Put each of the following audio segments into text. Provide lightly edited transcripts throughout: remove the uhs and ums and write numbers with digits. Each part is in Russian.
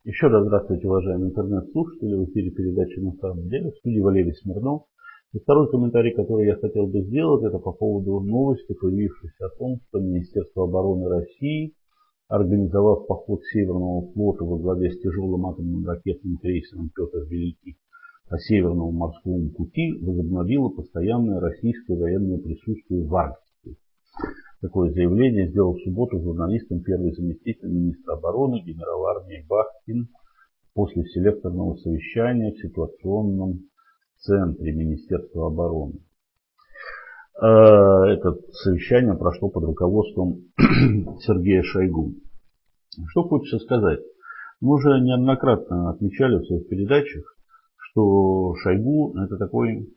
Еще раз здравствуйте, уважаемые интернет-слушатели. В эфире передачи «На самом деле». В студии Валерий Смирнов. И второй комментарий, который я хотел бы сделать, это по поводу новости, появившейся о том, что Министерство обороны России, организовав поход Северного флота во главе с тяжелым атомным ракетным крейсером «Петр Великий» по Северному морскому пути, возобновило постоянное российское военное присутствие в Арктике. Такое заявление сделал в субботу журналистам первый заместитель министра обороны генерал армии Бахтин после селекторного совещания в ситуационном центре Министерства обороны. Это совещание прошло под руководством Сергея Шойгу. Что хочется сказать? Мы уже неоднократно отмечали в своих передачах, что Шойгу это такой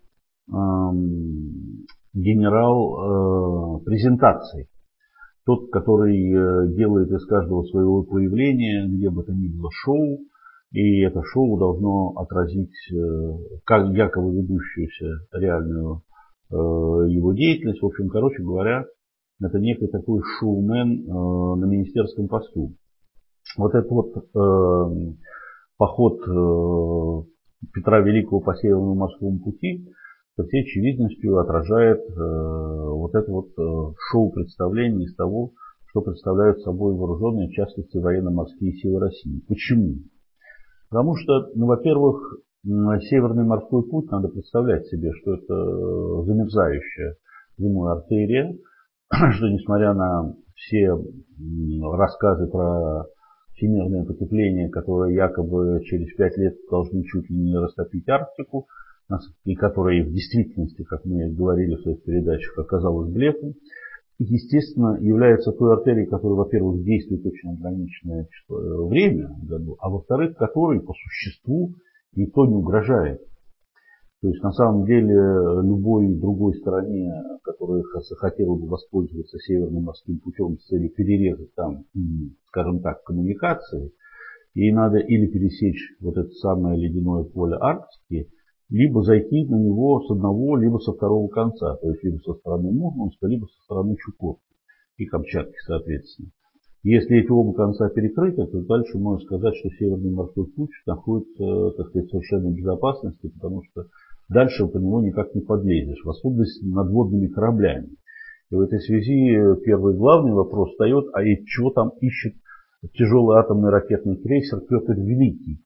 генерал презентаций. Тот, который делает из каждого своего появления, где бы то ни было, шоу. И это шоу должно отразить как якобы ведущуюся реальную его деятельность. В общем, короче говоря, это некий такой шоумен на министерском посту. Вот этот вот поход Петра Великого по Северному морскому пути со всей очевидностью отражает вот это вот шоу-представление из того, что представляют собой вооруженные, в частности, военно-морские силы России. Почему? Потому что, во-первых, Северный морской путь, надо представлять себе, что это замерзающая зимой артерия, что несмотря на все рассказы про всемирное потепление, которое якобы через 5 лет должны чуть ли не растопить Арктику, и которое в действительности, как мы говорили в своих передачах, оказалось блефом, естественно, является той артерией, которая, во-первых, действует очень ограниченное время в году, а во-вторых, которой по существу никто не угрожает. То есть, на самом деле, любой другой стороне, которая захотела бы воспользоваться Северным морским путем с целью перерезать там, скажем так, коммуникации, ей надо или пересечь вот это самое ледяное поле Арктики, либо зайти на него с одного, либо со второго конца, то есть либо со стороны Мурманска, либо со стороны Чукотки и Камчатки, соответственно. Если эти оба конца перекрыты, то дальше можно сказать, что Северный морской путь находится, так сказать, в совершенной безопасности, потому что дальше по нему никак не подлезешь, в особенности надводными кораблями. И в этой связи первый главный вопрос встает, а и чего там ищет тяжелый атомный ракетный крейсер Петр Великий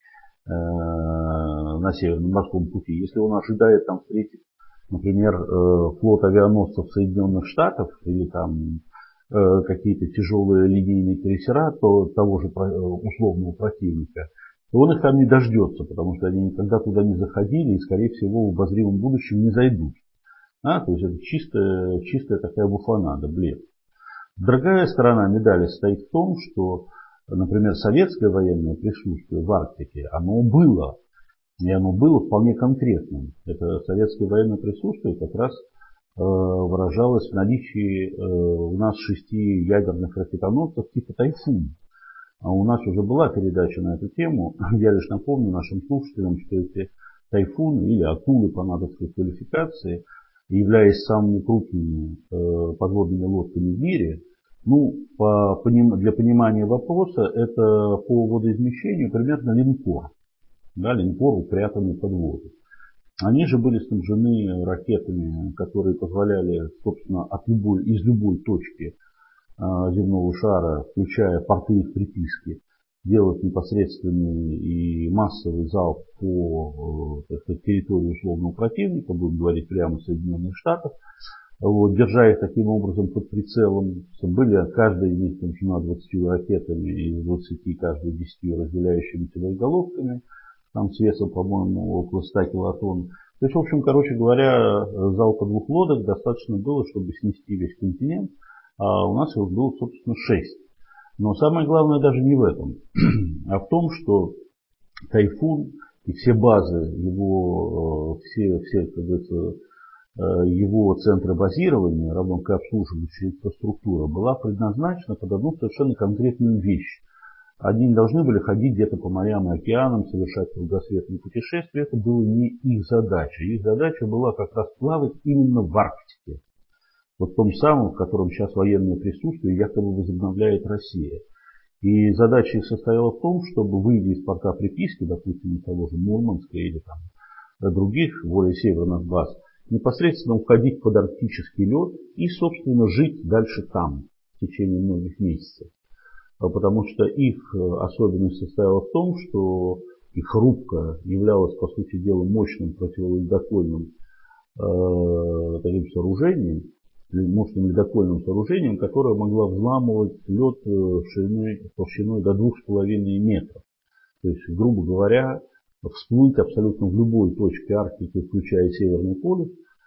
на Северном морском пути. Если он ожидает там встретить, например, флот авианосцев Соединенных Штатов или там какие-то тяжелые линейные крейсера того же условного противника, то он их там не дождется, потому что они никогда туда не заходили и, скорее всего, в обозримом будущем не зайдут. То есть это чистая такая буфонада, блеф. Другая сторона медали состоит в том, что, например, советское военное присутствие в Арктике, оно было. И оно было вполне конкретным. Это советское военное присутствие как раз выражалось в наличии у нас 6 ядерных ракетоносцев типа «Тайфун». А у нас уже была передача на эту тему. Я лишь напомню нашим слушателям, что эти «Тайфуны» или «Акулы» по натовской квалификации, являясь самыми крупными подводными лодками в мире, для понимания вопроса, это по водоизмещению примерно линкор. Линкор, упрятанный под воду. Они же были снабжены ракетами, которые позволяли, собственно, из любой точки земного шара, включая порты их приписки, делать непосредственный и массовый залп по территории условного противника, будем говорить прямо Соединенных Штатов, держа их таким образом под прицелом. Были каждая из них снабжена 20 ракетами и 20 каждой 10 разделяющимися боеголовками, там с весом, по-моему, около 100 килотонн. То есть, в общем, короче говоря, залпа 2 лодок достаточно было, чтобы снести весь континент, а у нас их было, собственно, 6. Но самое главное даже не в этом, а в том, что «Тайфун» и все базы его, как говорится, его центра базирования, равно как обслуживающая инфраструктура, была предназначена под одну совершенно конкретную вещь. Они не должны были ходить где-то по морям и океанам, совершать кругосветные путешествия. Это было не их задача. Их задача была как раз плавать именно в Арктике. Вот в том самом, в котором сейчас военное присутствие якобы возобновляет Россия. И задача их состояла в том, чтобы, выйдя из порта приписки, допустим, из того же Мурманска или там других, более северных баз, непосредственно уходить под арктический лед и, собственно, жить дальше там в течение многих месяцев. Потому что их особенность состояла в том, что их рубка являлась, по сути дела, мощным противоледокольным таким сооружением, мощным ледокольным сооружением, которое могло взламывать лед толщиной до 2,5 метров. То есть, грубо говоря, всплыть абсолютно в любой точке Арктики, включая Северный полюс,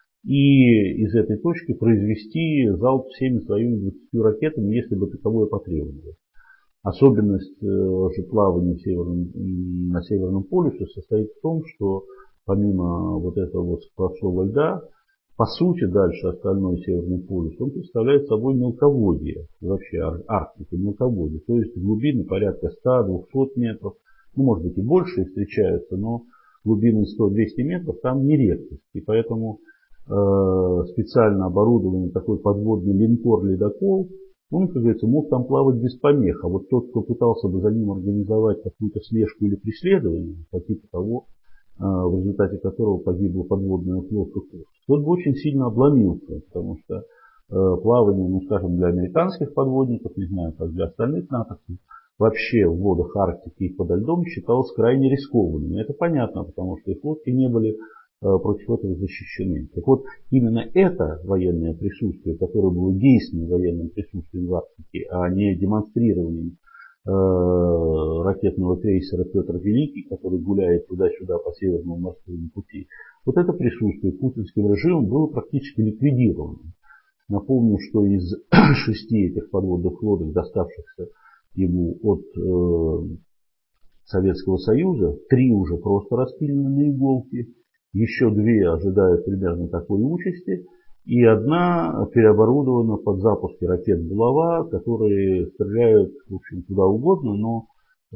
и из этой точки произвести залп всеми своими 20 ракетами, если бы таковое потребовалось. Особенность же плавания на Северном полюсе состоит в том, что помимо вот этого вот сплошного льда, по сути, дальше остальной Северный полюс, он представляет собой мелководье, вообще Арктика, мелководье, то есть глубины порядка 100-200 метров, ну, может быть, и больше встречаются, но глубины 100-200 метров там не редкость. И поэтому специально оборудованный такой подводный линкор-ледокол, он, как говорится, мог там плавать без помех. А вот тот, кто пытался бы за ним организовать какую-то слежку или преследование, по типу того, в результате которого погибла подводная лодка Курск, тот бы очень сильно обломился, потому что плавание, ну, скажем, для американских подводников, не знаю, как для остальных натовцев, вообще в водах Арктики и подо льдом считалось крайне рискованным. И это понятно, потому что их лодки не были против этого защищены. Так вот, именно это военное присутствие, которое было действенным военным присутствием в Арктике, а не демонстрированием ракетного крейсера Петр Великий, который гуляет туда-сюда по Северному морскому пути, вот это присутствие путинским режимом было практически ликвидировано. Напомню, что из 6 этих подводных лодок, доставшихся ему от Советского Союза, 3 уже просто распилены на иголки, еще 2 ожидают примерно такой участи, и 1 переоборудована под запуски ракет «Булава», которые стреляют, в общем, куда угодно, но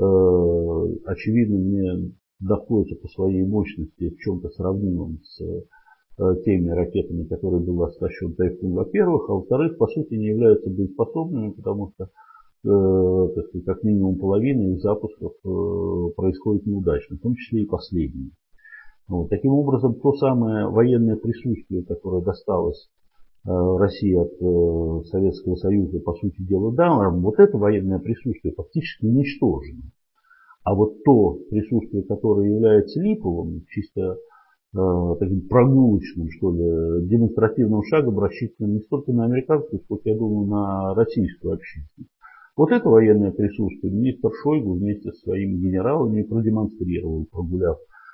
очевидно не находятся по своей мощности в чем-то сравнимом с теми ракетами, которые был оснащен «Тайфун», во-первых, а во-вторых, по сути, не являются боеспособными, потому что так сказать, как минимум половина их запусков происходит неудачно, в том числе и последние. Вот. Таким образом, то самое военное присутствие, которое досталось России от Советского Союза, по сути дела, да, вот это военное присутствие фактически уничтожено. А вот то присутствие, которое является липовым, чисто таким прогулочным, что ли, демонстративным шагом, рассчитанным не столько на американскую, сколько, я думаю, на российскую общественность. Вот это военное присутствие министр Шойгу вместе со своими генералами продемонстрировал, прогуляв,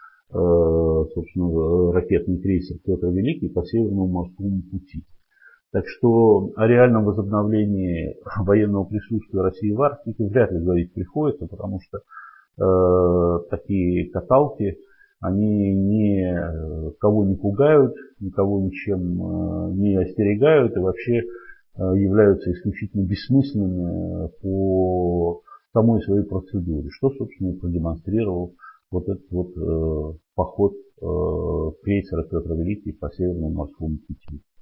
собственно, ракетный крейсер Петр Великий по Северному морскому пути. Так что о реальном возобновлении военного присутствия России в Арктике вряд ли говорить приходится, потому что такие каталки, они никого не пугают, никого ничем не остерегают и вообще являются исключительно бессмысленными по самой своей процедуре, что, собственно, и продемонстрировал вот этот вот поход крейсера Петр Великий по Северному морскому пути.